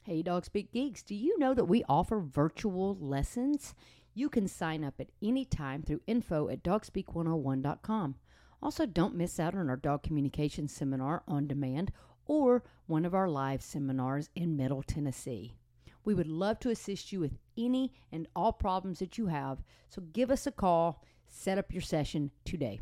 Hey, Dog Speak Geeks, do you know that we offer virtual lessons? You can sign up at any time through info@dogspeak101.com. Also, don't miss out on our dog communication seminar on demand or one of our live seminars in Middle Tennessee. We would love to assist you with any and all problems that you have, so give us a call, set up your session today.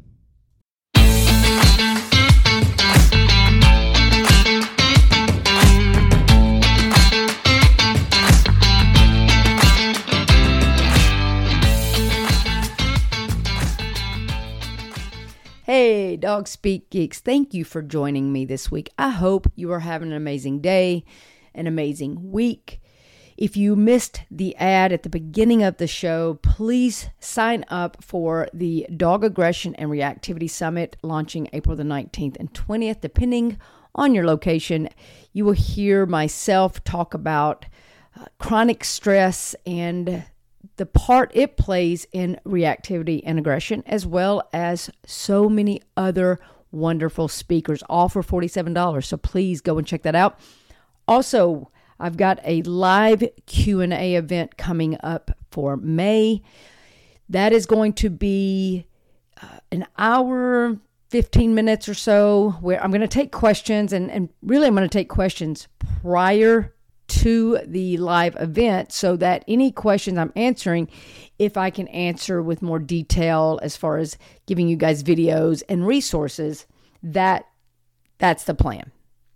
Hey, Dog Speak Geeks, thank you for joining me this week. I hope you are having an amazing day, an amazing week. If you missed the ad at the beginning of the show, please sign up for the Dog Aggression and Reactivity Summit launching April the 19th and 20th, depending on your location. You will hear myself talk about chronic stress and the part it plays in reactivity and aggression, as well as so many other wonderful speakers, all for $47. So please go and check that out. Also, I've got a live Q&A event coming up for May. That is going to be an hour, 15 minutes or so, where I'm going to take questions, and really I'm going to take questions prior to the live event so that any questions I'm answering, if I can answer with more detail as far as giving you guys videos and resources, that's the plan.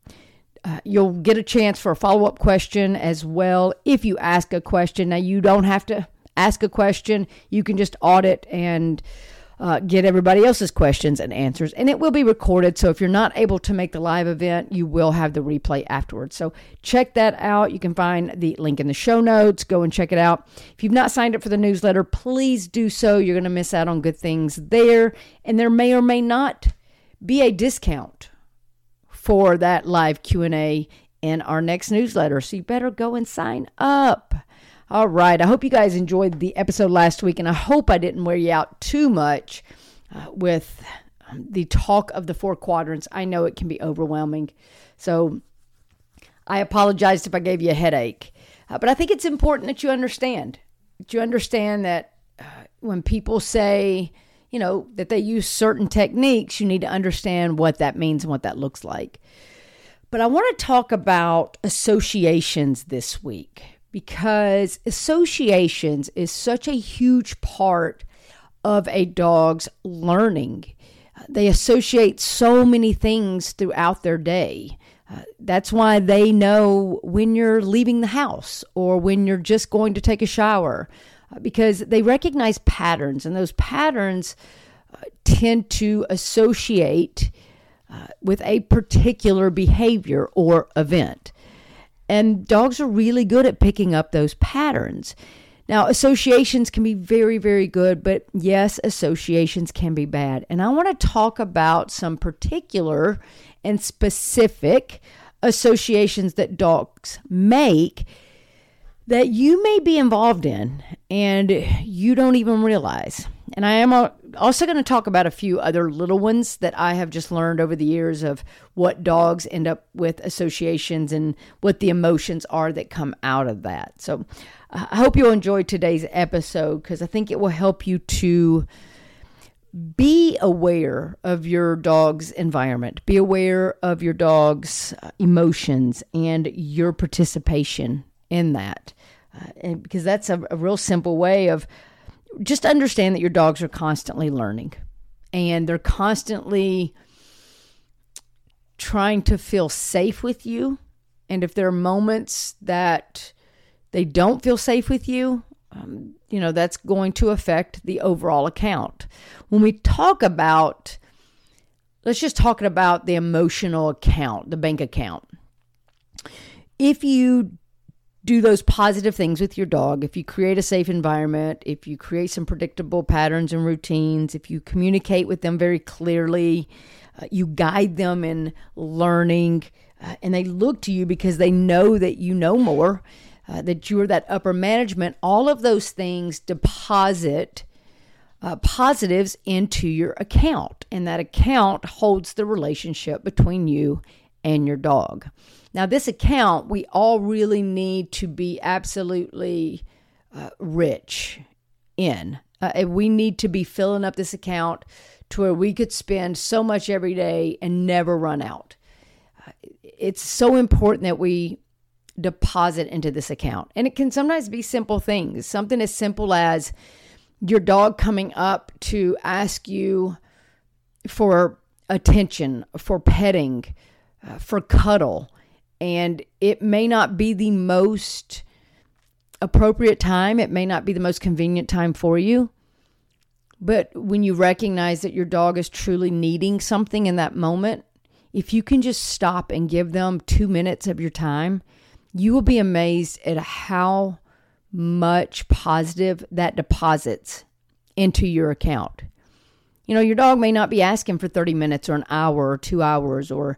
You'll get a chance for a follow-up question as well if you ask a question. Now, you don't have to ask a question. You can just audit and get everybody else's questions and answers, and it will be recorded. So if you're not able to make the live event, you will have the replay afterwards. So check that out. You can find the link in the show notes. Go and check it out. If you've not signed up for the newsletter, please do so. You're going to miss out on good things there, and there may or may not be a discount for that live Q&A in our next newsletter. So you better go and sign up. All right. I hope you guys enjoyed the episode last week, and I hope I didn't wear you out too much with the talk of the four quadrants. I know it can be overwhelming. So I apologize if I gave you a headache. But I think it's important that you understand. That when people say, that they use certain techniques, you need to understand what that means and what that looks like. But I want to talk about associations this week, because associations is such a huge part of a dog's learning. They associate so many things throughout their day. That's why they know when you're leaving the house or when you're just going to take a shower, because they recognize patterns, and those patterns tend to associate with a particular behavior or event. And dogs are really good at picking up those patterns. Now, associations can be very, very good, but yes, associations can be bad. And I want to talk about some particular and specific associations that dogs make that you may be involved in and you don't even realize. And I am also going to talk about a few other little ones that I have just learned over the years of what dogs end up with associations and what the emotions are that come out of that. So I hope you'll enjoy today's episode, because I think it will help you to be aware of your dog's environment, be aware of your dog's emotions and your participation in that. And because that's a real simple way of just understand that your dogs are constantly learning, and they're constantly trying to feel safe with you. And if there are moments that they don't feel safe with you, that's going to affect the overall account. When we talk about, let's just talk about the emotional account, the bank account. If you do those positive things with your dog, if you create a safe environment, if you create some predictable patterns and routines, if you communicate with them very clearly, you guide them in learning, and they look to you because they know that you know more, that you're that upper management, all of those things deposit positives into your account, and that account holds the relationship between you and your dog. Now, this account, we all really need to be absolutely rich in. We need to be filling up this account to where we could spend so much every day and never run out. It's so important that we deposit into this account. And it can sometimes be simple things, something as simple as your dog coming up to ask you for attention, for petting, for cuddle. And it may not be the most appropriate time. It may not be the most convenient time for you. But when you recognize that your dog is truly needing something in that moment, if you can just stop and give them 2 minutes of your time, you will be amazed at how much positive that deposits into your account. You know, your dog may not be asking for 30 minutes or an hour or 2 hours or,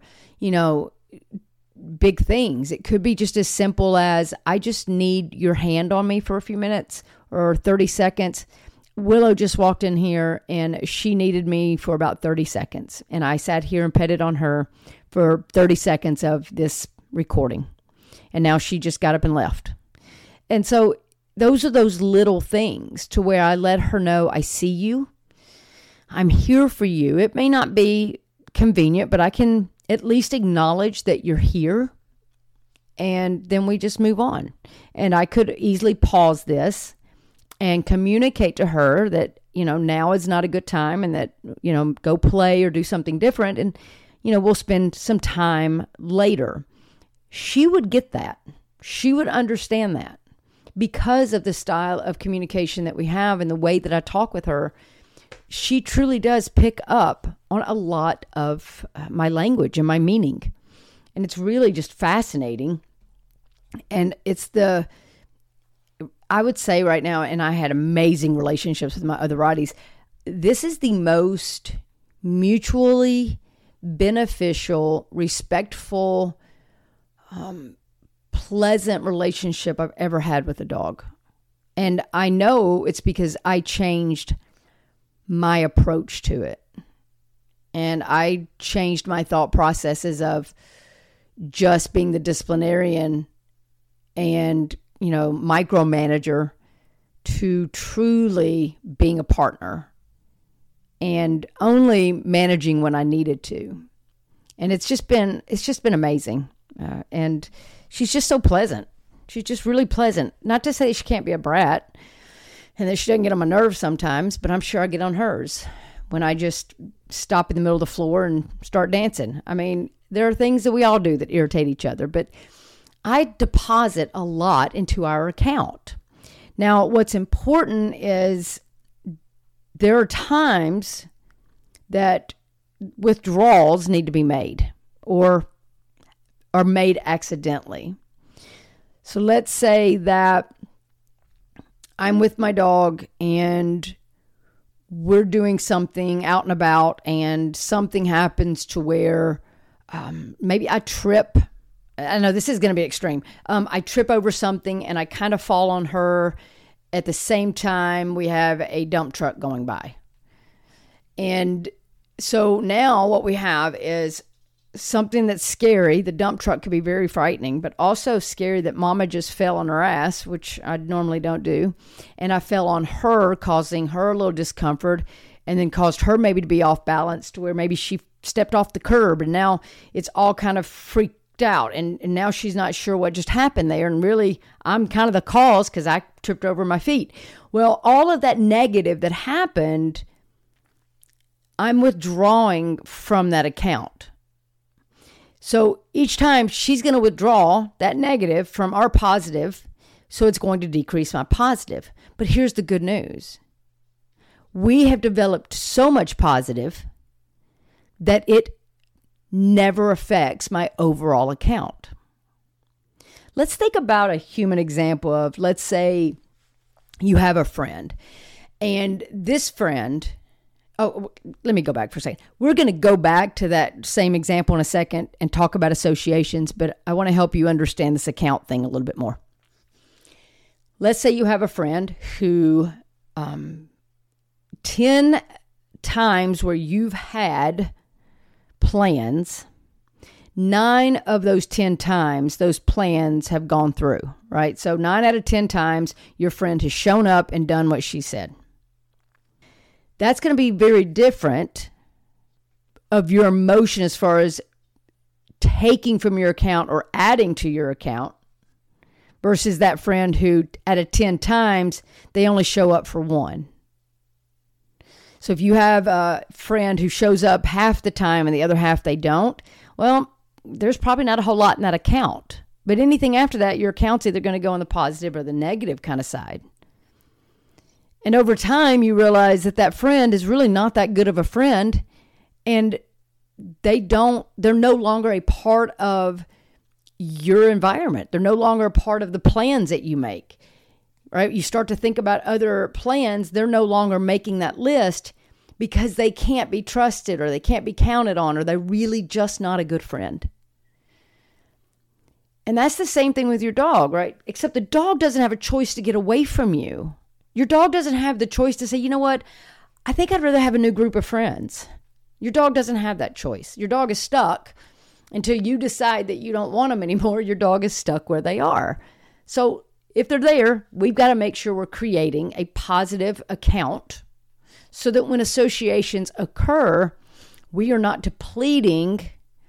big things. It could be just as simple as, I just need your hand on me for a few minutes or 30 seconds. Willow just walked in here and she needed me for about 30 seconds. And I sat here and petted on her for 30 seconds of this recording. And now she just got up and left. And so those are those little things to where I let her know, I see you. I'm here for you. It may not be convenient, but I can at least acknowledge that you're here. And then we just move on. And I could easily pause this and communicate to her that, now is not a good time and that, go play or do something different. And, we'll spend some time later. She would get that. She would understand that because of the style of communication that we have and the way that I talk with her. She truly does pick up on a lot of my language and my meaning. And it's really just fascinating. And I would say right now, and I had amazing relationships with my other Rotties, this is the most mutually beneficial, respectful, pleasant relationship I've ever had with a dog. And I know it's because I changed my approach to it. And I changed my thought processes of just being the disciplinarian and, micromanager to truly being a partner and only managing when I needed to. And it's just been amazing. And she's just so pleasant. She's just really pleasant. Not to say she can't be a brat and that she doesn't get on my nerves sometimes, but I'm sure I get on hers when I just stop in the middle of the floor and start dancing. I mean, there are things that we all do that irritate each other, but I deposit a lot into our account. Now, what's important is there are times that withdrawals need to be made or are made accidentally. So let's say that I'm with my dog and we're doing something out and about and something happens to where maybe I trip. I know this is going to be extreme. I trip over something and I kind of fall on her. At the same time, we have a dump truck going by. And so now what we have is something that's scary. The dump truck could be very frightening, but also scary that Mama just fell on her ass, which I normally don't do. And I fell on her, causing her a little discomfort, and then caused her maybe to be off balance to where maybe she stepped off the curb, and now it's all kind of freaked out. And now she's not sure what just happened there. And really, I'm kind of the cause because I tripped over my feet. Well, all of that negative that happened, I'm withdrawing from that account. So each time she's going to withdraw that negative from our positive, so it's going to decrease my positive. But here's the good news. We have developed so much positive that it never affects my overall account. Let's think about a human example of, let's say you have a friend, and this friend, let me go back for a second. We're going to go back to that same example in a second and talk about associations, but I want to help you understand this account thing a little bit more. Let's say you have a friend who 10 times where you've had plans, 9 of those 10 times, those plans have gone through, right? So 9 out of 10 times, your friend has shown up and done what she said. That's going to be very different of your emotion as far as taking from your account or adding to your account versus that friend who, out of 10 times, they only show up for 1. So if you have a friend who shows up half the time and the other half they don't, well, there's probably not a whole lot in that account. But anything after that, your account's either going to go on the positive or the negative kind of side. And over time, you realize that that friend is really not that good of a friend, and they're no longer a part of your environment. They're no longer a part of the plans that you make, right? You start to think about other plans. They're no longer making that list because they can't be trusted or they can't be counted on, or they're really just not a good friend. And that's the same thing with your dog, right? Except the dog doesn't have a choice to get away from you. Your dog doesn't have the choice to say, you know what? I think I'd rather have a new group of friends. Your dog doesn't have that choice. Your dog is stuck until you decide that you don't want them anymore. Your dog is stuck where they are. So if they're there, we've got to make sure we're creating a positive account so that when associations occur, we are not depleting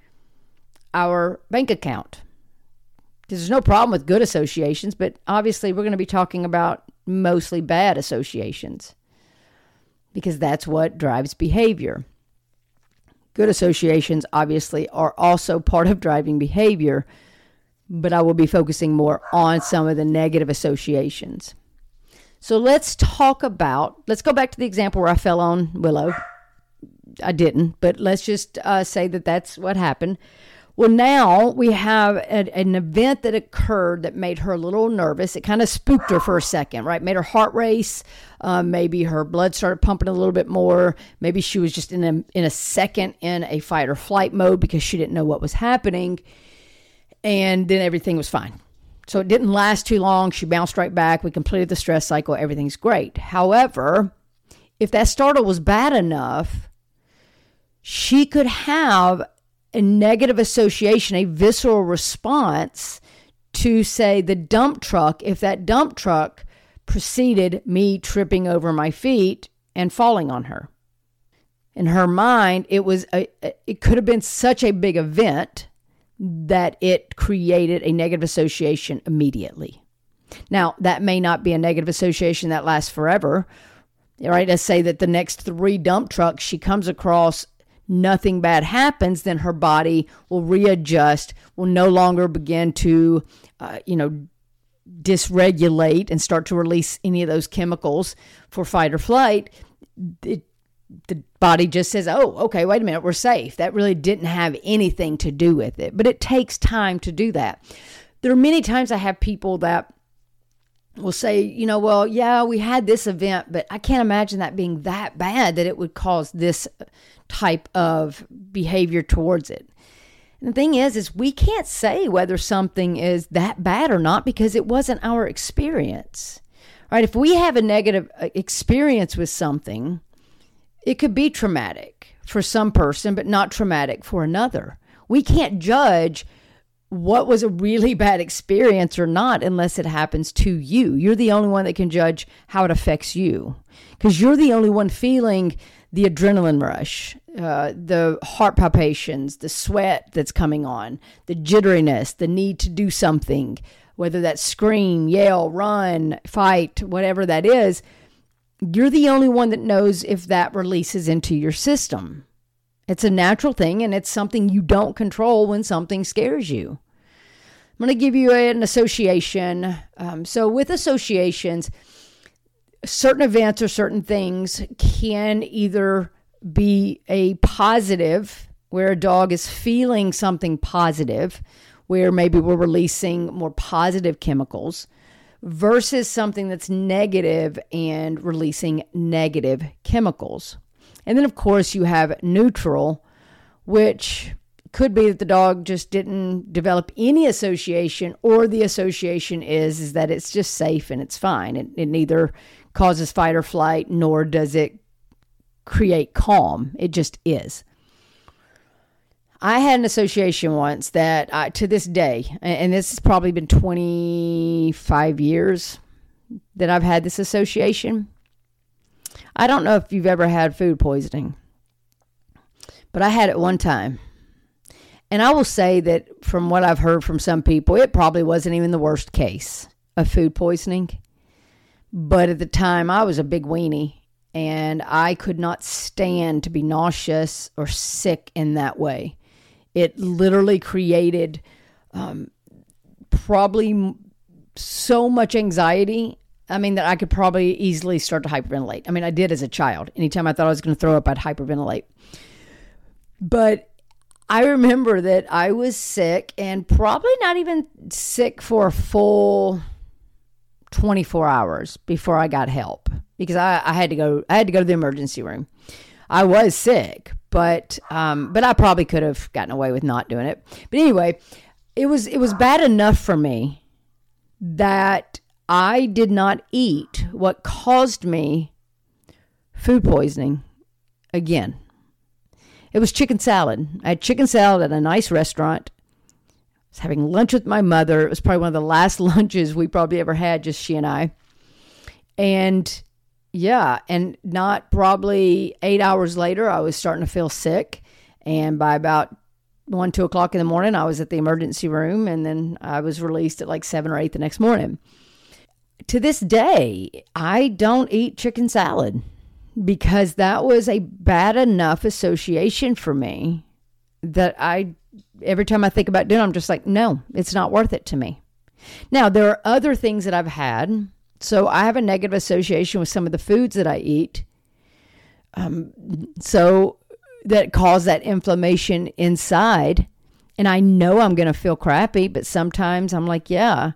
our bank account. There's no problem with good associations, but obviously we're going to be talking about mostly bad associations because that's what drives behavior. Good associations obviously are also part of driving behavior, but I will be focusing more on some of the negative associations. So let's go back to the example where I fell on Willow. I didn't, but let's just say that that's what happened. Well, now we have an event that occurred that made her a little nervous. It kind of spooked her for a second, right? Made her heart race. Maybe her blood started pumping a little bit more. Maybe she was just in a second in a fight or flight mode because she didn't know what was happening. And then everything was fine. So it didn't last too long. She bounced right back. We completed the stress cycle. Everything's great. However, if that startle was bad enough, she could have a negative association, a visceral response to, say, the dump truck, if that dump truck preceded me tripping over my feet and falling on her. In her mind, it could have been such a big event that it created a negative association immediately. Now, that may not be a negative association that lasts forever, right? Let's say that the next 3 dump trucks she comes across, nothing bad happens, then her body will readjust, will no longer begin to, dysregulate and start to release any of those chemicals for fight or flight. The body just says, oh, okay, wait a minute, we're safe. That really didn't have anything to do with it. But it takes time to do that. There are many times I have people that will say, well, yeah, we had this event, but I can't imagine that being that bad that it would cause this type of behavior towards it. And the thing is we can't say whether something is that bad or not because it wasn't our experience, right? If we have a negative experience with something, it could be traumatic for some person, but not traumatic for another. We can't judge what was a really bad experience or not unless it happens to you. You're the only one that can judge how it affects you because you're the only one feeling the adrenaline rush, the heart palpitations, the sweat that's coming on, the jitteriness, the need to do something, whether that's scream, yell, run, fight, whatever that is. You're the only one that knows if that releases into your system. It's a natural thing, and it's something you don't control when something scares you. I'm going to give you an association. So with associations, certain events or certain things can either be a positive, where a dog is feeling something positive, where maybe we're releasing more positive chemicals, versus something that's negative and releasing negative chemicals. And then, of course, you have neutral, which could be that the dog just didn't develop any association, or the association is that it's just safe and it's fine. It neither causes fight or flight, nor does it create calm. It just is. I had an association once that to this day, and this has probably been 25 years that I've had this association. I don't know if you've ever had food poisoning, but I had it one time. And I will say that from what I've heard from some people, it probably wasn't even the worst case of food poisoning. But at the time, I was a big weenie, and I could not stand to be nauseous or sick in that way. It literally created probably so much anxiety. I mean, that I could probably easily start to hyperventilate. I mean, I did as a child. Anytime I thought I was going to throw up, I'd hyperventilate. But I remember that I was sick, and probably not even sick for a full 24 hours before I got help, because I had to go to the emergency room. I was sick, but I probably could have gotten away with not doing it. But anyway, it was bad enough for me that I did not eat what caused me food poisoning again. It was chicken salad. I had chicken salad at a nice restaurant. I was having lunch with my mother. It was probably one of the last lunches we probably ever had, just she and I. And yeah, and not probably 8 hours later, I was starting to feel sick. And by about 1, 2 o'clock in the morning, I was at the emergency room, and then I was released at like 7 or 8 the next morning. To this day, I don't eat chicken salad, because that was a bad enough association for me that every time I think about doing it, I'm just like, no, it's not worth it to me. Now, there are other things that I've had. So I have a negative association with some of the foods that I eat. So that cause that inflammation inside. And I know I'm going to feel crappy, but sometimes I'm like, yeah,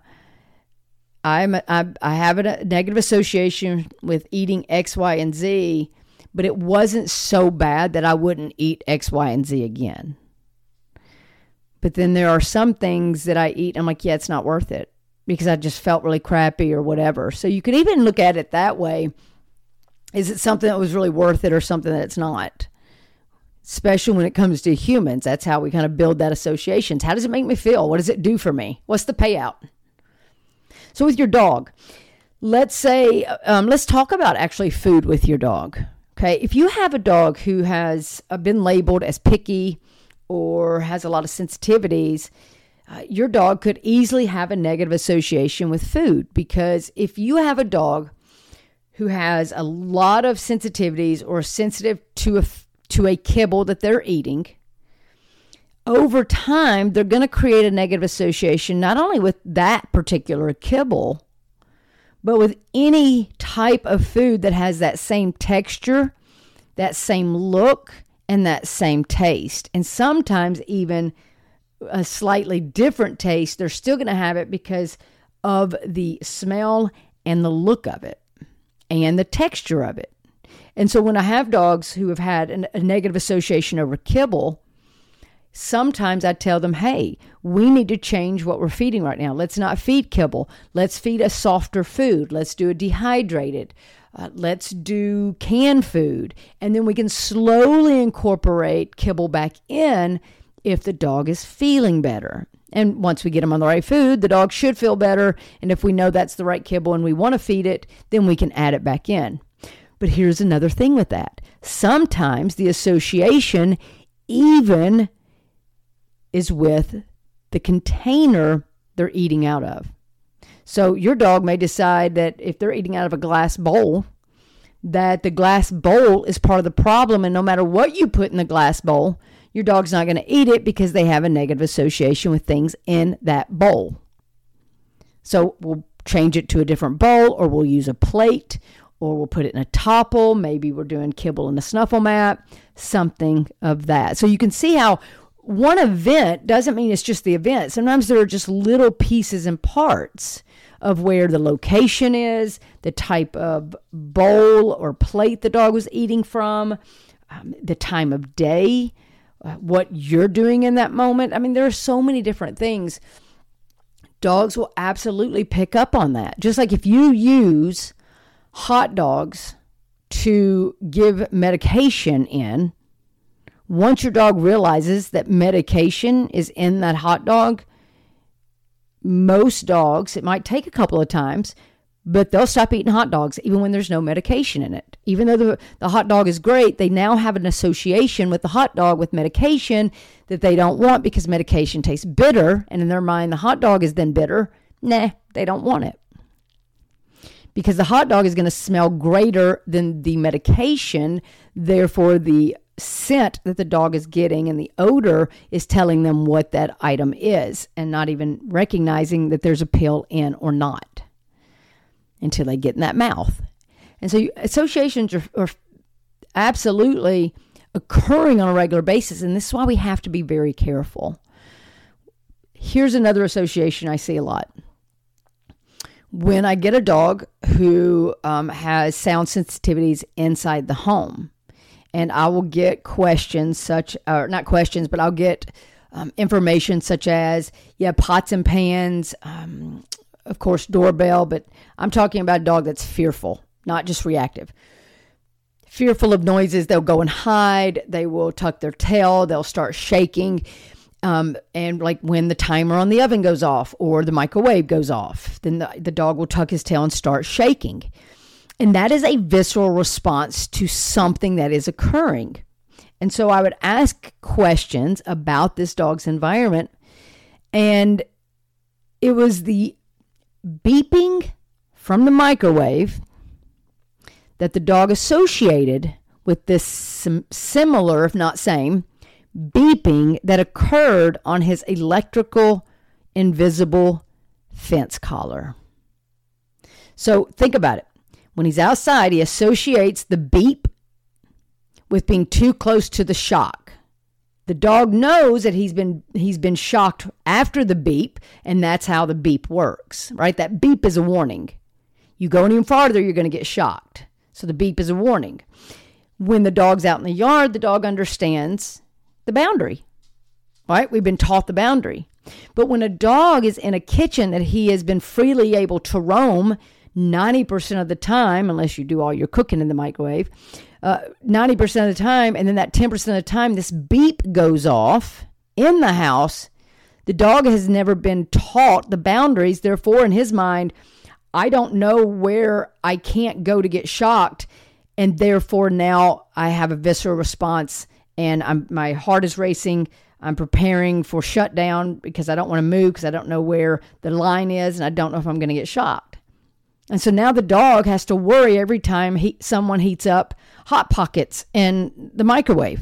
I have a negative association with eating X, Y, and Z, but it wasn't so bad that I wouldn't eat X, Y, and Z again. But then there are some things that I eat, I'm like, yeah, it's not worth it, because I just felt really crappy or whatever. So you could even look at it that way. Is it something that was really worth it, or something that it's not? Especially when it comes to humans, that's how we kind of build that associations. How does it make me feel? What does it do for me? What's the payout? So with your dog, let's say, let's talk about actually food with your dog. Okay. If you have a dog who has been labeled as picky or has a lot of sensitivities, your dog could easily have a negative association with food, because if you have a dog who has a lot of sensitivities or sensitive to a kibble that they're eating, over time, they're going to create a negative association, not only with that particular kibble, but with any type of food that has that same texture, that same look, and that same taste. And sometimes even a slightly different taste. They're still going to have it because of the smell and the look of it and the texture of it. And so when I have dogs who have had a negative association over kibble, sometimes I tell them, hey, we need to change what we're feeding right now. Let's not feed kibble. Let's feed a softer food. Let's do a dehydrated. Let's do canned food. And then we can slowly incorporate kibble back in if the dog is feeling better. And once we get them on the right food, the dog should feel better. And if we know that's the right kibble and we want to feed it, then we can add it back in. But here's another thing with that. Sometimes the association even is with the container they're eating out of. So your dog may decide that if they're eating out of a glass bowl, that the glass bowl is part of the problem, and no matter what you put in the glass bowl, your dog's not going to eat it because they have a negative association with things in that bowl. So we'll change it to a different bowl, or we'll use a plate, or we'll put it in a topple. Maybe we're doing kibble in a snuffle mat, something of that. So you can see how one event doesn't mean it's just the event. Sometimes there are just little pieces and parts of where the location is, the type of bowl or plate the dog was eating from, the time of day, what you're doing in that moment. I mean, there are so many different things. Dogs will absolutely pick up on that. Just like if you use hot dogs to give medication in, Once your dog realizes that medication is in that hot dog, most dogs, it might take a couple of times, but they'll stop eating hot dogs even when there's no medication in it. Even though the hot dog is great, they now have an association with the hot dog with medication that they don't want because medication tastes bitter. And in their mind, the hot dog is then bitter. Nah, they don't want it. Because the hot dog is going to smell greater than the medication. Therefore, the scent that the dog is getting and the odor is telling them what that item is and not even recognizing that there's a pill in or not until they get in that mouth. And so associations are absolutely occurring on a regular basis. And this is why we have to be very careful. Here's another association I see a lot. When I get a dog who has sound sensitivities inside the home, and I will get questions not questions, but I'll get information such as, pots and pans, of course, doorbell, but I'm talking about a dog that's fearful, not just reactive. Fearful of noises, they'll go and hide, they will tuck their tail, they'll start shaking. And like when the timer on the oven goes off or the microwave goes off, then the dog will tuck his tail and start shaking. And that is a visceral response to something that is occurring. And so I would ask questions about this dog's environment. And it was the beeping from the microwave that the dog associated with this similar, if not same, beeping that occurred on his electrical invisible fence collar. So think about it. When he's outside, he associates the beep with being too close to the shock. The dog knows that he's been shocked after the beep, and that's how the beep works, right? That beep is a warning. You go any farther, you're going to get shocked. So the beep is a warning. When the dog's out in the yard, the dog understands the boundary, right? We've been taught the boundary. But when a dog is in a kitchen that he has been freely able to roam 90% of the time, unless you do all your cooking in the microwave, 90% of the time, and then that 10% of the time, this beep goes off in the house, the dog has never been taught the boundaries. Therefore, in his mind, I don't know where I can't go to get shocked. And therefore, now I have a visceral response and my heart is racing. I'm preparing for shutdown because I don't want to move because I don't know where the line is and I don't know if I'm going to get shocked. And so now the dog has to worry every time someone heats up Hot Pockets in the microwave.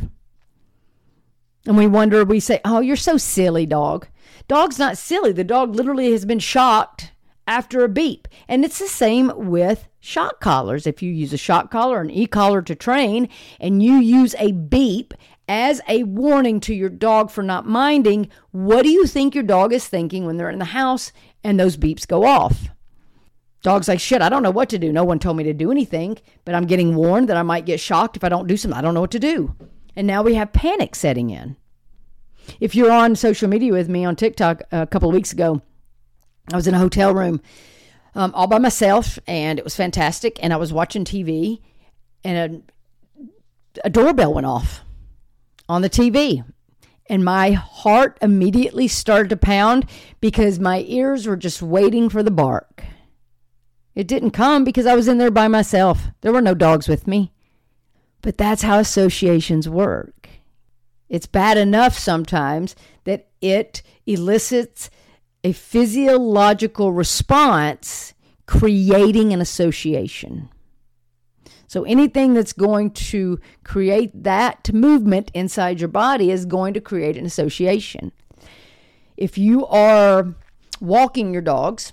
And we say, oh, you're so silly, dog. Dog's not silly. The dog literally has been shocked after a beep. And it's the same with shock collars. If you use a shock collar, an e-collar to train, and you use a beep as a warning to your dog for not minding, what do you think your dog is thinking when they're in the house and those beeps go off? Dog's like, shit, I don't know what to do. No one told me to do anything, but I'm getting warned that I might get shocked if I don't do something. I don't know what to do. And now we have panic setting in. If you're on social media with me on TikTok a couple of weeks ago, I was in a hotel room all by myself, and it was fantastic. And I was watching TV, and a doorbell went off on the TV. And my heart immediately started to pound because my ears were just waiting for the bark. It didn't come because I was in there by myself. There were no dogs with me. But that's how associations work. It's bad enough sometimes that it elicits a physiological response, creating an association. So anything that's going to create that movement inside your body is going to create an association. If you are walking your dogs,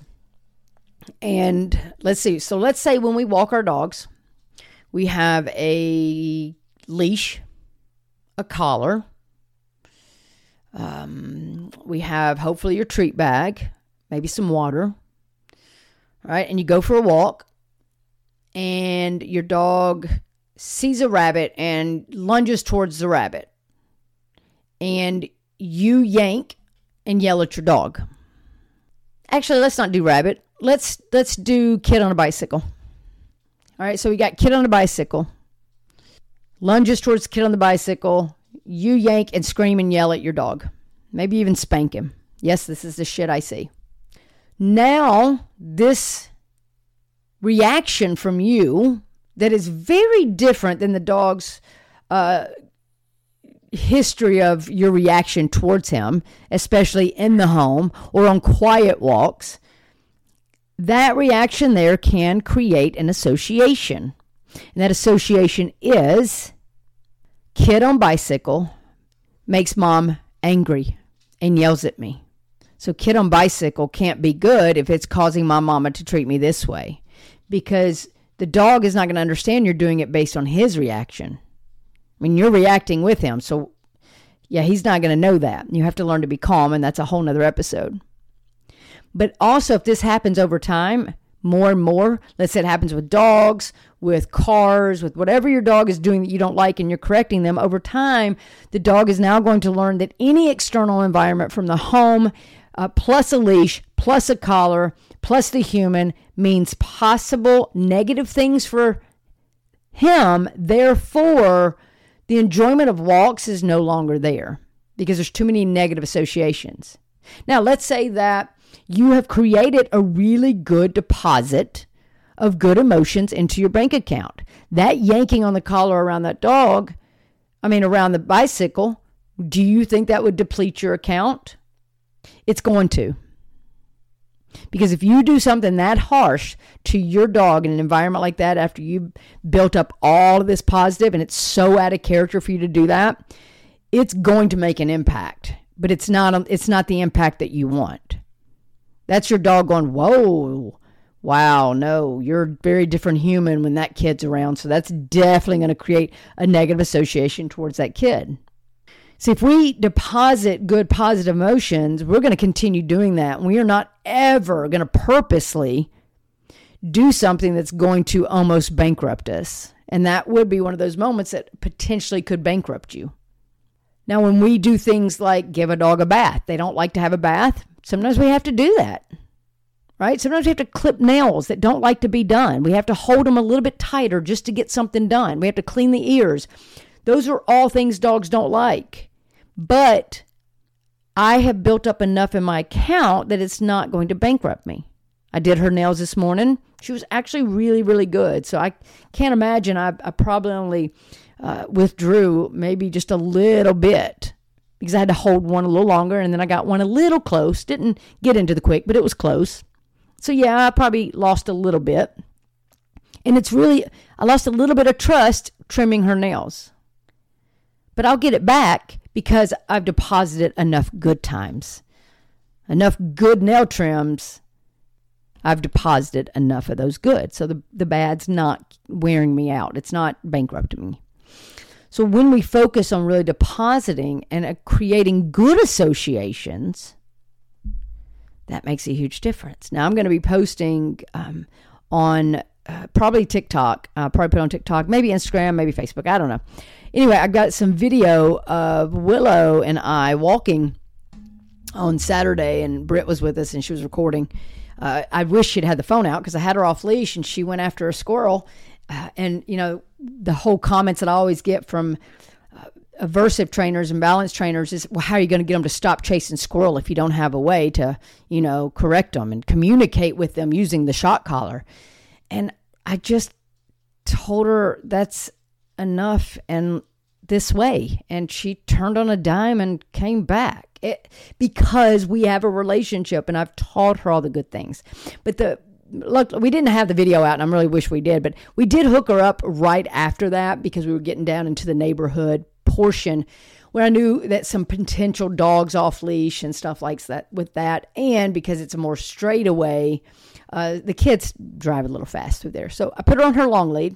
and let's say when we walk our dogs, we have a leash, a collar, we have hopefully your treat bag, maybe some water, right? And you go for a walk, and your dog sees a rabbit and lunges towards the rabbit, and you yank and yell at your dog. Actually, let's not do rabbit. Let's do kid on a bicycle. All right, so we got kid on a bicycle. Lunges towards kid on the bicycle. you yank and scream and yell at your dog. Maybe even spank him. Yes, this is the shit I see. Now, this reaction from you that is very different than the dog's history of your reaction towards him, especially in the home or on quiet walks, that reaction there can create an association. And that association is kid on bicycle makes mom angry and yells at me. So kid on bicycle can't be good if it's causing my mama to treat me this way, because the dog is not going to understand you're doing it based on his reaction. I mean, you're reacting with him. So yeah, he's not going to know that. You have to learn to be calm, and that's a whole nother episode. But also, if this happens over time, more and more, let's say it happens with dogs, with cars, with whatever your dog is doing that you don't like and you're correcting them, over time, the dog is now going to learn that any external environment from the home, plus a leash, plus a collar, plus the human, means possible negative things for him. Therefore, the enjoyment of walks is no longer there because there's too many negative associations. Now, let's say that you have created a really good deposit of good emotions into your bank account. That yanking on the collar around that dog, around the bicycle, do you think that would deplete your account? It's going to. Because if you do something that harsh to your dog in an environment like that after you built up all of this positive and it's so out of character for you to do that, it's going to make an impact. But it's not the impact that you want. That's your dog going, whoa, wow, no, you're a very different human when that kid's around. So that's definitely going to create a negative association towards that kid. See, if we deposit good positive emotions, we're going to continue doing that. We are not ever going to purposely do something that's going to almost bankrupt us. And that would be one of those moments that potentially could bankrupt you. Now, when we do things like give a dog a bath, they don't like to have a bath. Sometimes we have to do that, right? Sometimes we have to clip nails that don't like to be done. We have to hold them a little bit tighter just to get something done. We have to clean the ears. Those are all things dogs don't like. But I have built up enough in my account that it's not going to bankrupt me. I did her nails this morning. She was actually really, really good. So I can't imagine. I probably only withdrew maybe just a little bit because I had to hold one a little longer, and then I got one a little close. Didn't get into the quick, but it was close. So yeah, I probably lost a little bit. And I lost a little bit of trust trimming her nails. But I'll get it back because I've deposited enough good times, enough good nail trims. I've deposited enough of those good. So the bad's not wearing me out. It's not bankrupting me. So when we focus on really depositing and creating good associations, that makes a huge difference. Now I'm going to be posting on probably TikTok, probably put on TikTok, maybe Instagram, maybe Facebook. I don't know. Anyway, I got some video of Willow and I walking on Saturday, and Britt was with us and she was recording. I wish she'd had the phone out because I had her off leash and she went after a squirrel. And, the whole comments that I always get from aversive trainers and balance trainers is, well, how are you going to get them to stop chasing squirrel if you don't have a way to, correct them and communicate with them using the shock collar? And I just told her that's enough and this way. And she turned on a dime and came back because we have a relationship and I've taught her all the good things. But look, we didn't have the video out and I really wish we did, but we did hook her up right after that because we were getting down into the neighborhood portion where I knew that some potential dogs off leash and stuff like that with that. And because it's a more straightaway, the kids drive a little fast through there. So I put her on her long lead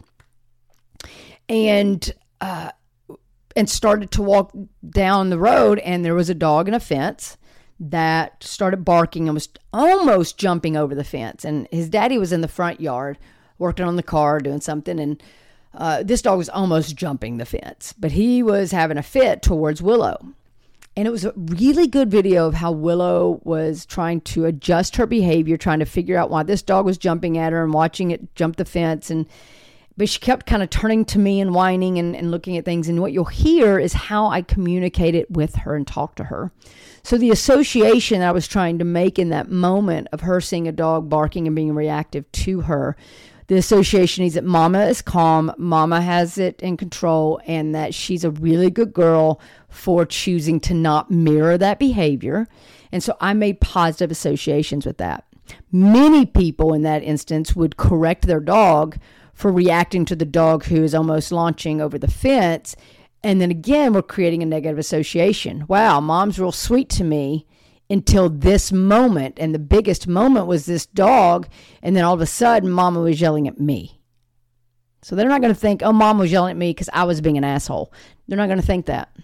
and started to walk down the road, and there was a dog in a fence that started barking and was almost jumping over the fence. And his daddy was in the front yard working on the car, doing something. And this dog was almost jumping the fence, but he was having a fit towards Willow. And it was a really good video of how Willow was trying to adjust her behavior, trying to figure out why this dog was jumping at her and watching it jump the fence. But she kept kind of turning to me and whining and looking at things. And what you'll hear is how I communicated with her and talked to her. So the association I was trying to make in that moment of her seeing a dog barking and being reactive to her, the association is that mama is calm, mama has it in control, and that she's a really good girl for choosing to not mirror that behavior. And so I made positive associations with that. Many people in that instance would correct their dog for reacting to the dog who is almost launching over the fence. And then again, we're creating a negative association. Wow, mom's real sweet to me until this moment. And the biggest moment was this dog. And then all of a sudden, mama was yelling at me. So they're not going to think, oh, mom was yelling at me because I was being an asshole. They're not going to think that.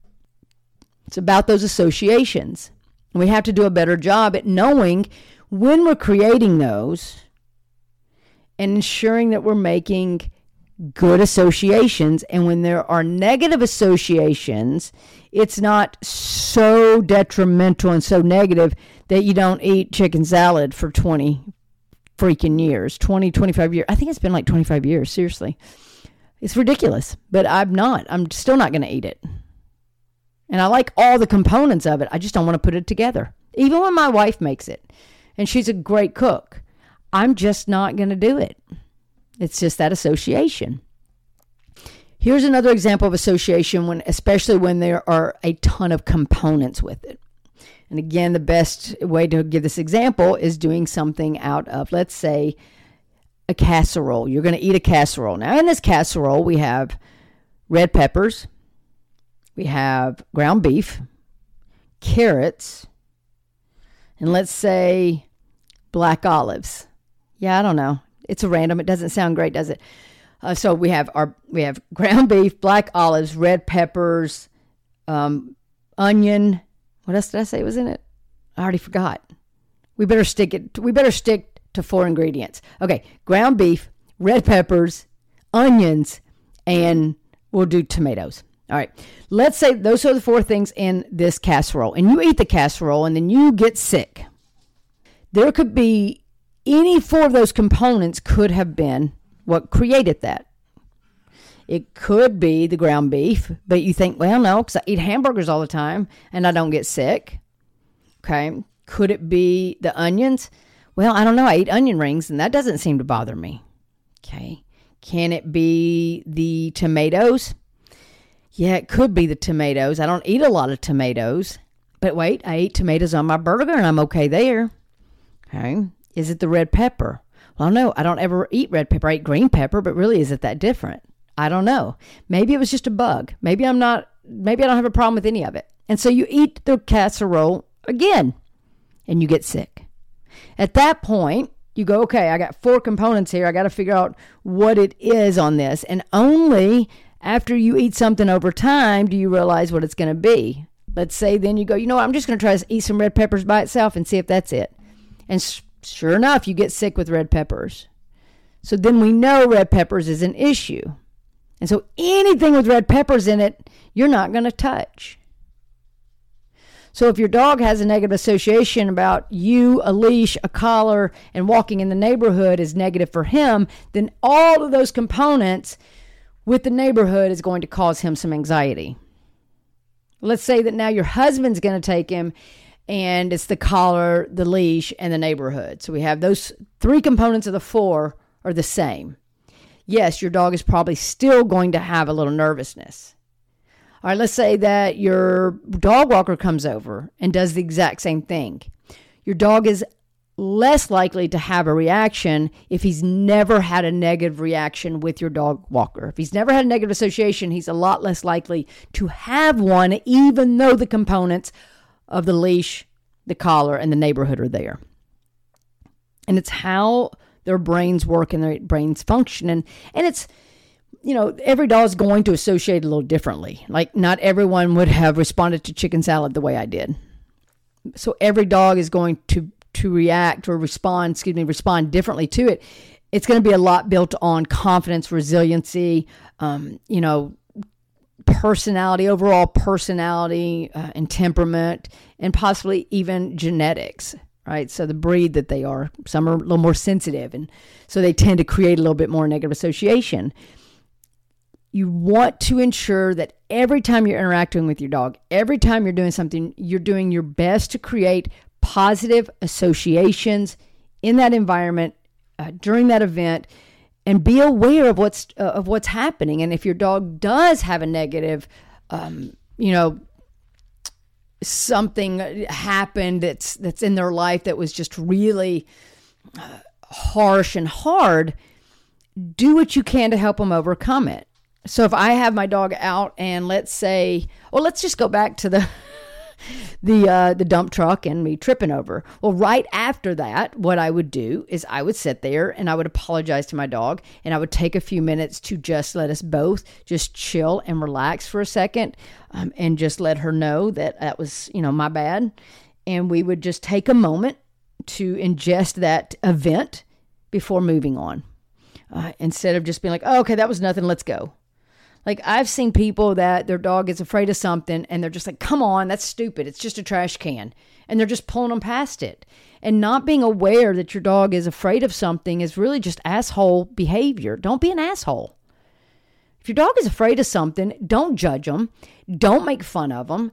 It's about those associations. And we have to do a better job at knowing when we're creating those and ensuring that we're making good associations. And when there are negative associations, it's not so detrimental and so negative that you don't eat chicken salad for 20 freaking years, 20, 25 years. I think it's been like 25 years, seriously. It's ridiculous, but I'm still not going to eat it. And I like all the components of it. I just don't want to put it together. Even when my wife makes it, and she's a great cook, I'm just not going to do it. It's just that association. Here's another example of association, especially when there are a ton of components with it. And again, the best way to give this example is doing something out of, let's say, a casserole. You're going to eat a casserole. Now, in this casserole, we have red peppers, we have ground beef, carrots, and let's say black olives. Yeah, I don't know. It's a random. It doesn't sound great, does it? So we have ground beef, black olives, red peppers, onion. What else did I say was in it? I already forgot. We better stick to 4 ingredients. Okay, ground beef, red peppers, onions, and we'll do tomatoes. All right. Let's say those are the 4 things in this casserole, and you eat the casserole and then you get sick. There could be any 4 of those components could have been what created that. It could be the ground beef, but you think, well, no, because I eat hamburgers all the time and I don't get sick. Okay. Could it be the onions? Well, I don't know. I eat onion rings and that doesn't seem to bother me. Okay. Can it be the tomatoes? Yeah, it could be the tomatoes. I don't eat a lot of tomatoes, but wait, I eat tomatoes on my burger and I'm okay there. Okay. Is it the red pepper? Well, no, I don't ever eat red pepper. I eat green pepper, but really, is it that different? I don't know. Maybe it was just a bug. Maybe I don't have a problem with any of it. And so you eat the casserole again and you get sick. At that point, you go, okay, I got 4 components here. I got to figure out what it is on this. And only after you eat something over time do you realize what it's going to be. Let's say then you go, you know what, I'm just going to try to eat some red peppers by itself and see if that's it. And sure enough, you get sick with red peppers. So then we know red peppers is an issue. And so anything with red peppers in it, you're not going to touch. So if your dog has a negative association about you, a leash, a collar, and walking in the neighborhood is negative for him, then all of those components with the neighborhood is going to cause him some anxiety. Let's say that now your husband's going to take him and it's the collar, the leash, and the neighborhood. So we have those 3 components of the 4 are the same. Yes, your dog is probably still going to have a little nervousness. All right, let's say that your dog walker comes over and does the exact same thing. Your dog is less likely to have a reaction if he's never had a negative reaction with your dog walker. If he's never had a negative association, he's a lot less likely to have one, even though the components of the leash, the collar, and the neighborhood are there. And it's how their brains work and their brains function. And it's, every dog is going to associate a little differently. Like not everyone would have responded to chicken salad the way I did. So every dog is going to react or respond differently to it. It's going to be a lot built on confidence, resiliency, personality, overall personality, and temperament, and possibly even genetics, right? So the breed that they are, some are a little more sensitive, and so they tend to create a little bit more negative association. You want to ensure that every time you're interacting with your dog, every time you're doing something, you're doing your best to create positive associations in that environment during that event, and be aware of what's happening. And if your dog does have a negative, something happened that's in their life that was just really harsh and hard, do what you can to help them overcome it. So if I have my dog out and let's just go back to the dump truck and me tripping over. Well, right after that, what I would do is I would sit there and I would apologize to my dog, and I would take a few minutes to just let us both just chill and relax for a second, and just let her know that was, my bad. And we would just take a moment to ingest that event before moving on, instead of just being like, oh, okay, that was nothing, let's go. Like, I've seen people that their dog is afraid of something and they're just like, come on, that's stupid. It's just a trash can. And they're just pulling them past it. And not being aware that your dog is afraid of something is really just asshole behavior. Don't be an asshole. If your dog is afraid of something, don't judge them. Don't make fun of them.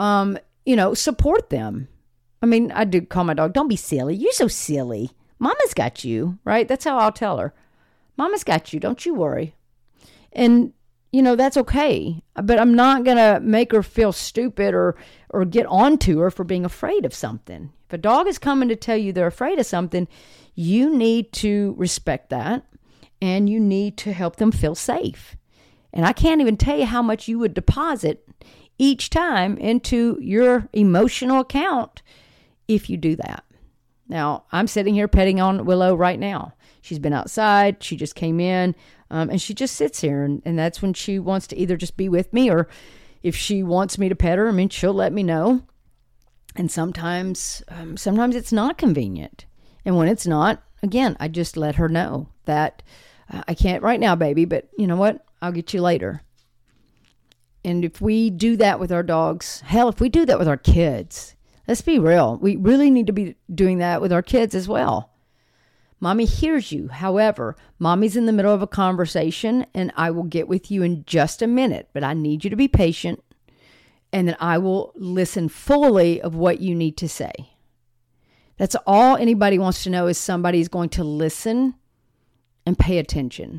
Support them. I mean, I do call my dog, don't be silly. You're so silly. Mama's got you, right? That's how I'll tell her. Mama's got you. Don't you worry. And that's okay, but I'm not going to make her feel stupid or get onto her for being afraid of something. If a dog is coming to tell you they're afraid of something, you need to respect that, and you need to help them feel safe. And I can't even tell you how much you would deposit each time into your emotional account if you do that. Now, I'm sitting here petting on Willow right now. She's been outside. She just came in, and she just sits here. And that's when she wants to either just be with me, or if she wants me to pet her, she'll let me know. And sometimes it's not convenient. And when it's not, again, I just let her know that I can't right now, baby, but you know what? I'll get you later. And if we do that with our dogs, hell, if we do that with our kids, let's be real. We really need to be doing that with our kids as well. Mommy hears you. However, mommy's in the middle of a conversation, and I will get with you in just a minute, but I need you to be patient, and then I will listen fully of what you need to say. That's all anybody wants to know, is somebody's going to listen and pay attention.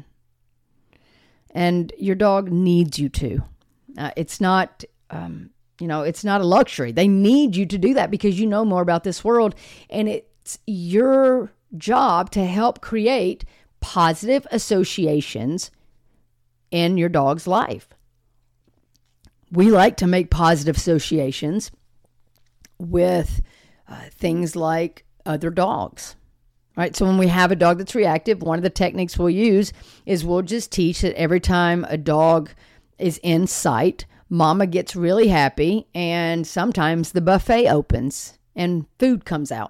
And your dog needs you to. It's not, it's not a luxury. They need you to do that because you know more about this world, and it's your job to help create positive associations in your dog's life. We like to make positive associations with things like other dogs, right? So when we have a dog that's reactive, one of the techniques we'll use is we'll just teach that every time a dog is in sight, mama gets really happy, and sometimes the buffet opens and food comes out.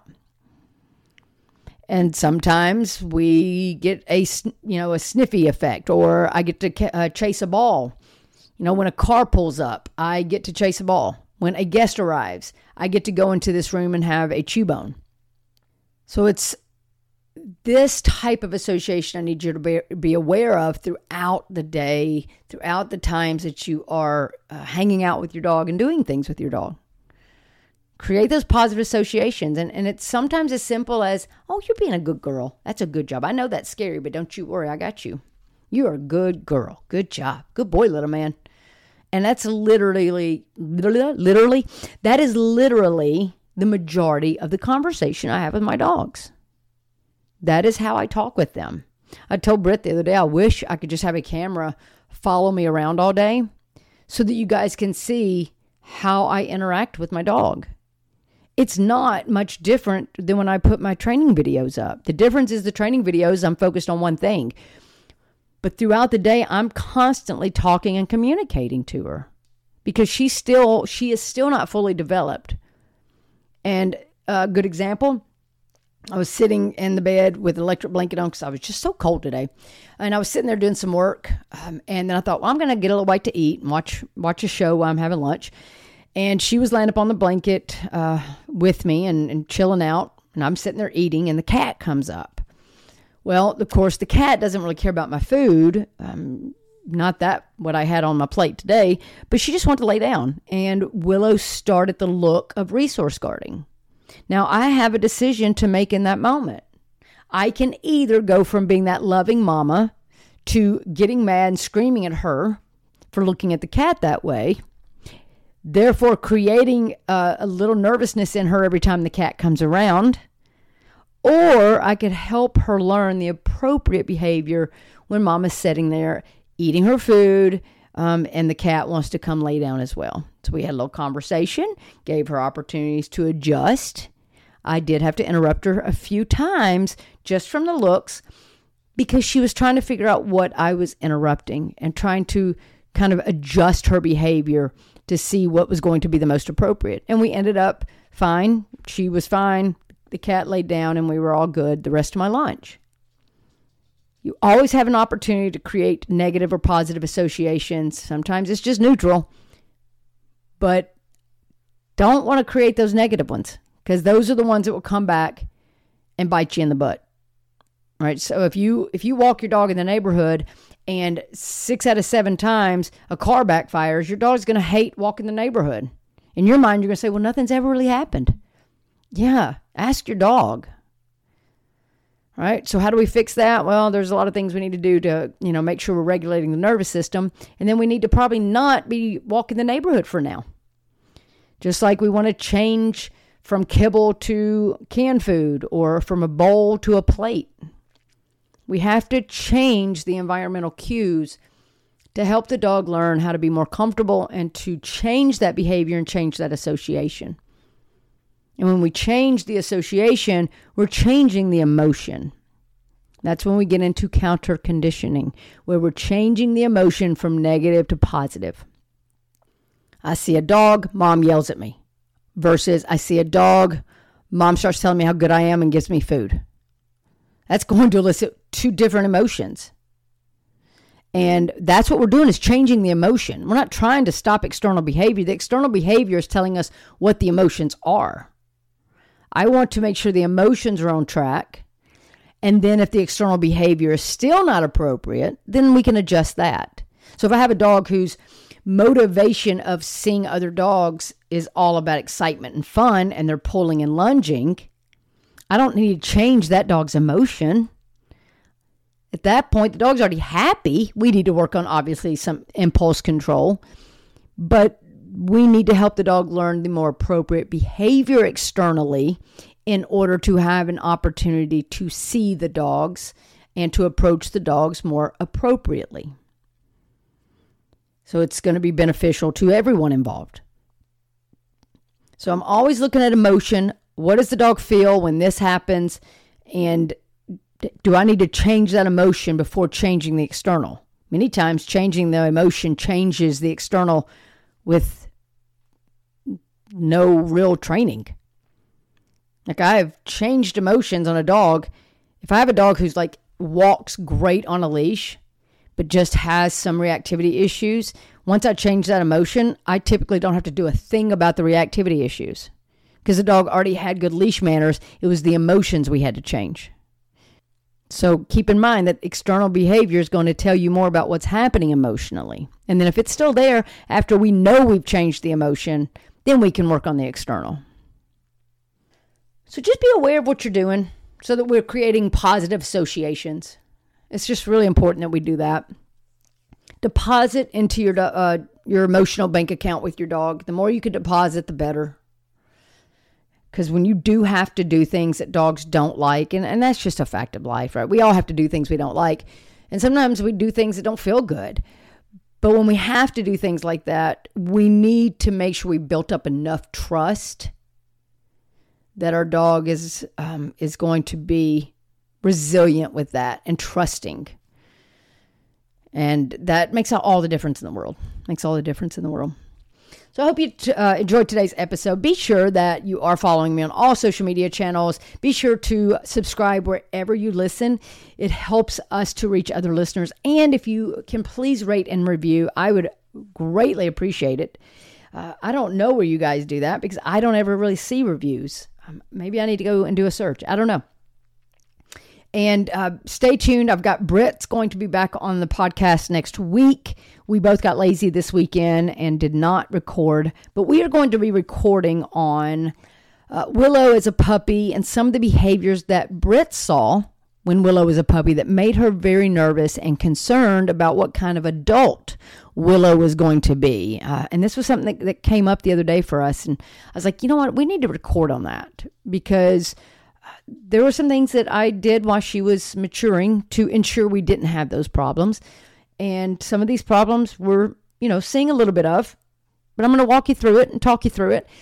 And sometimes we get a sniffy effect, or I get to chase a ball. When a car pulls up, I get to chase a ball. When a guest arrives, I get to go into this room and have a chew bone. So it's this type of association I need you to be aware of throughout the day, throughout the times that you are hanging out with your dog and doing things with your dog. Create those positive associations. And it's sometimes as simple as, oh, you're being a good girl. That's a good job. I know that's scary, but don't you worry. I got you. You're a good girl. Good job. Good boy, little man. And that's literally, that is literally the majority of the conversation I have with my dogs. That is how I talk with them. I told Britt the other day, I wish I could just have a camera follow me around all day so that you guys can see how I interact with my dog. It's not much different than when I put my training videos up. The difference is the training videos, I'm focused on one thing. But throughout the day, I'm constantly talking and communicating to her because she is still not fully developed. And a good example, I was sitting in the bed with an electric blanket on because I was just so cold today. And I was sitting there doing some work. And then I thought, well, I'm going to get a little bite to eat and watch a show while I'm having lunch. And she was laying up on the blanket with me and chilling out. and I'm sitting there eating, and the cat comes up. Well, of course, the cat doesn't really care about my food. Not that what I had on my plate today, but she just wanted to lay down. And Willow started the look of resource guarding. Now, I have a decision to make in that moment. I can either go from being that loving mama to getting mad and screaming at her for looking at the cat that way, therefore creating a little nervousness in her every time the cat comes around. Or I could help her learn the appropriate behavior when mama's sitting there eating her food, and the cat wants to come lay down as well. So we had a little conversation, gave her opportunities to adjust. I did have to interrupt her a few times just from the looks, because she was trying to figure out what I was interrupting and trying to kind of adjust her behavior to see what was going to be the most appropriate. And we ended up fine. She was fine. The cat laid down and we were all good the rest of my lunch. You always have an opportunity to create negative or positive associations. Sometimes it's just neutral, but don't want to create those negative ones, because those are the ones that will come back and bite you in the butt. Right? So if you walk your dog in the neighborhood and 6 out of 7 times a car backfires, your dog's going to hate walking the neighborhood. In your mind, you're going to say, well, nothing's ever really happened. Yeah, ask your dog. All right, so how do we fix that? Well, there's a lot of things we need to do to, make sure we're regulating the nervous system. And then we need to probably not be walking the neighborhood for now. Just like we want to change from kibble to canned food, or from a bowl to a plate. We have to change the environmental cues to help the dog learn how to be more comfortable and to change that behavior and change that association. And when we change the association, we're changing the emotion. That's when we get into counter conditioning, where we're changing the emotion from negative to positive. I see a dog, mom yells at me. Versus I see a dog, mom starts telling me how good I am and gives me food. That's going to elicit 2 different emotions. And that's what we're doing, is changing the emotion. We're not trying to stop external behavior. The external behavior is telling us what the emotions are. I want to make sure the emotions are on track. And then if the external behavior is still not appropriate, then we can adjust that. So if I have a dog whose motivation of seeing other dogs is all about excitement and fun, and they're pulling and lunging, I don't need to change that dog's emotion. At that point, the dog's already happy. We need to work on, obviously, some impulse control, but we need to help the dog learn the more appropriate behavior externally in order to have an opportunity to see the dogs and to approach the dogs more appropriately. So it's going to be beneficial to everyone involved. So I'm always looking at emotion. What does the dog feel when this happens? And do I need to change that emotion before changing the external? Many times changing the emotion changes the external with no real training. Like, I've changed emotions on a dog. If I have a dog who's like walks great on a leash, but just has some reactivity issues, once I change that emotion, I typically don't have to do a thing about the reactivity issues, because the dog already had good leash manners. It was the emotions we had to change. So keep in mind that external behavior is going to tell you more about what's happening emotionally. And then if it's still there after we know we've changed the emotion, then we can work on the external. So just be aware of what you're doing so that we're creating positive associations. It's just really important that we do that. Deposit into your emotional bank account with your dog. The more you can deposit, the better. Because when you do have to do things that dogs don't like, and that's just a fact of life, right? We all have to do things we don't like. And sometimes we do things that don't feel good. But when we have to do things like that, we need to make sure we built up enough trust that our dog is going to be resilient with that and trusting. And that makes all the difference in the world. Makes all the difference in the world. So I hope you enjoyed today's episode. Be sure that you are following me on all social media channels. Be sure to subscribe wherever you listen. It helps us to reach other listeners. And if you can please rate and review, I would greatly appreciate it. I don't know where you guys do that because I don't ever really see reviews. Maybe I need to go and do a search. I don't know. And stay tuned. I've got Britt's going to be back on the podcast next week. We both got lazy this weekend and did not record, but we are going to be recording on Willow as a puppy and some of the behaviors that Britt saw when Willow was a puppy that made her very nervous and concerned about what kind of adult Willow was going to be. And this was something that came up the other day for us. And I was like, you know what? We need to record on that because there were some things that I did while she was maturing to ensure we didn't have those problems. And some of these problems we're, seeing a little bit of, but I'm going to walk you through it and talk you through it.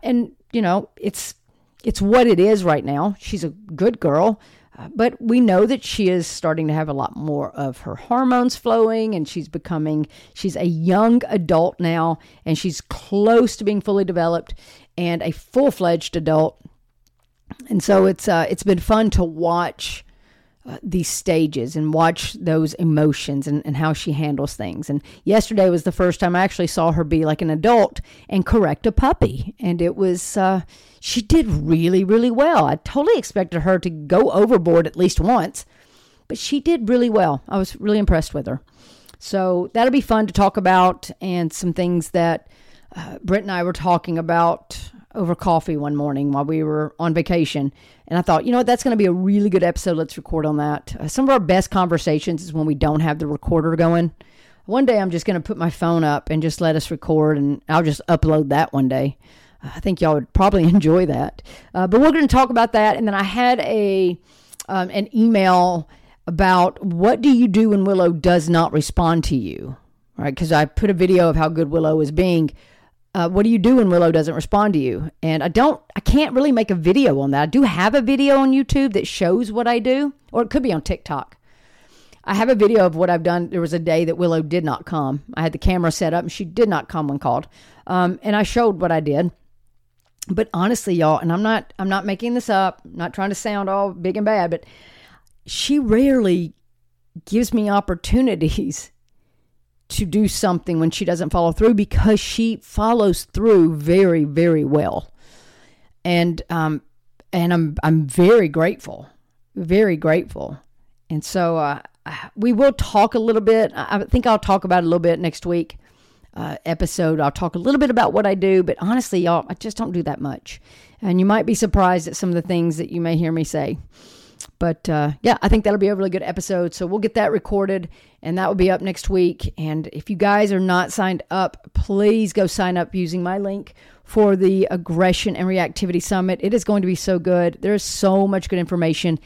It's what it is right now. She's a good girl. But we know that she is starting to have a lot more of her hormones flowing, and she's a young adult now, and she's close to being fully developed and a full-fledged adult. And so it's been fun to watch these stages and watch those emotions and how she handles things. And yesterday was the first time I actually saw her be like an adult and correct a puppy. And it was, she did really, really well. I totally expected her to go overboard at least once, but she did really well. I was really impressed with her. So that'll be fun to talk about, and some things that Britt and I were talking about over coffee one morning while we were on vacation. And I thought, that's going to be a really good episode. Let's record on that. Some of our best conversations is when we don't have the recorder going. One day I'm just going to put my phone up and just let us record, and I'll just upload that one day. I think y'all would probably enjoy that. But we're going to talk about that. And then I had an email about what do you do when Willow does not respond to you, right? Because I put a video of how good Willow is being. What do you do when Willow doesn't respond to you? And I can't really make a video on that. I do have a video on YouTube that shows what I do, or it could be on TikTok. I have a video of what I've done. There was a day that Willow did not come. I had the camera set up and she did not come when called. And I showed what I did. But honestly, y'all, and I'm not making this up, I'm not trying to sound all big and bad, but she rarely gives me opportunities to do something when she doesn't follow through, because she follows through very, very well. And I'm very grateful, very grateful. And so we will talk a little bit. I think I'll talk about it a little bit next week episode. I'll talk a little bit about what I do, but honestly, y'all, I just don't do that much. And you might be surprised at some of the things that you may hear me say. But I think that'll be a really good episode. So we'll get that recorded, and that will be up next week. And if you guys are not signed up, please go sign up using my link for the Aggression and Reactivity Summit. It is going to be so good. There's so much good information.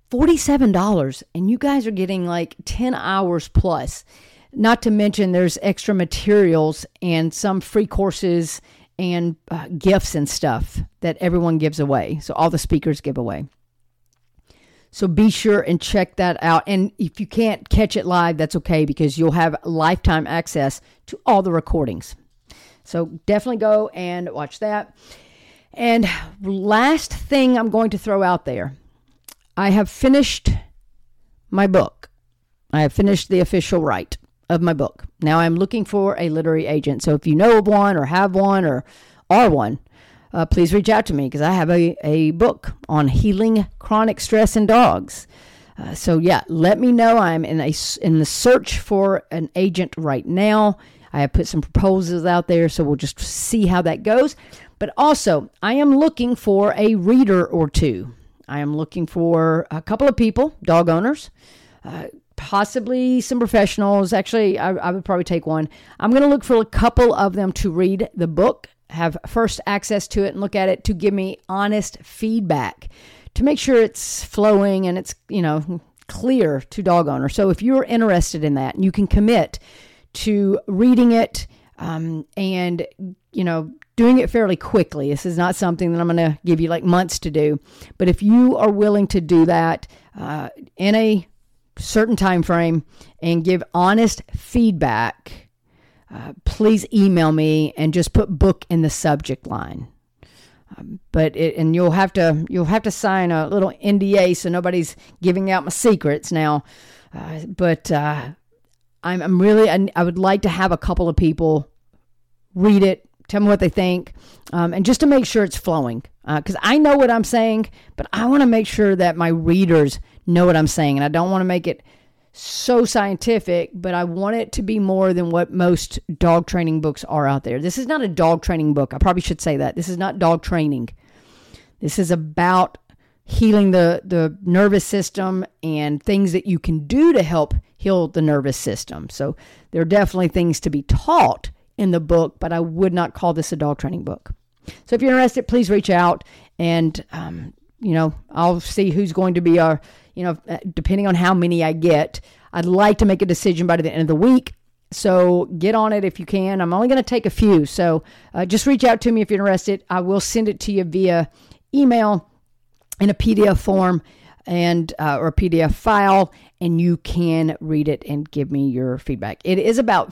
$47, and you guys are getting like 10 hours plus. Not to mention there's extra materials and some free courses and gifts and stuff that everyone gives away. So all the speakers give away. So be sure and check that out. And if you can't catch it live, that's okay, because you'll have lifetime access to all the recordings. So definitely go and watch that. And last thing I'm going to throw out there, I have finished my book. I have finished the official write of my book. Now I'm looking for a literary agent. So if you know of one or have one or are one, please reach out to me, because I have a book on healing chronic stress in dogs. Let me know. I'm in the search for an agent right now. I have put some proposals out there, so we'll just see how that goes. But also, I am looking for a reader or two. I am looking for a couple of people, dog owners, possibly some professionals. Actually, I would probably take one. I'm going to look for a couple of them to read the book, have first access to it and look at it, to give me honest feedback, to make sure it's flowing and it's, clear to dog owners. So if you're interested in that, you can commit to reading it and, doing it fairly quickly. This is not something that I'm going to give you like months to do. But if you are willing to do that in a certain time frame and give honest feedback, please email me and just put book in the subject line. And you'll have to sign a little NDA so nobody's giving out my secrets now. I would like to have a couple of people read it, tell me what they think, and just to make sure it's flowing. Because I know what I'm saying, but I want to make sure that my readers know what I'm saying. And I don't want to make it so scientific, but I want it to be more than what most dog training books are out there. This is not a dog training book. I probably should say that. This is not dog training. This is about healing the nervous system and things that you can do to help heal the nervous system. So there are definitely things to be taught in the book, but I would not call this a dog training book. So if you're interested, please reach out, and I'll see who's going to be our, depending on how many I get. I'd like to make a decision by the end of the week. So get on it if you can. I'm only going to take a few. So just reach out to me if you're interested. I will send it to you via email in a PDF form and or a PDF file, and you can read it and give me your feedback. It is about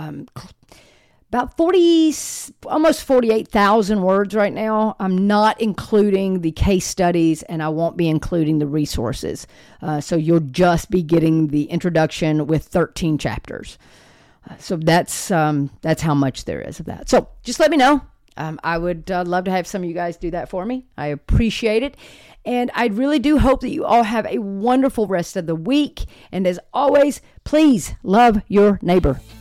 40, almost 48,000 words right now. I'm not including the case studies, and I won't be including the resources. So you'll just be getting the introduction with 13 chapters. So that's how much there is of that. So just let me know. I would love to have some of you guys do that for me. I appreciate it. And I really do hope that you all have a wonderful rest of the week. And as always, please love your neighbor.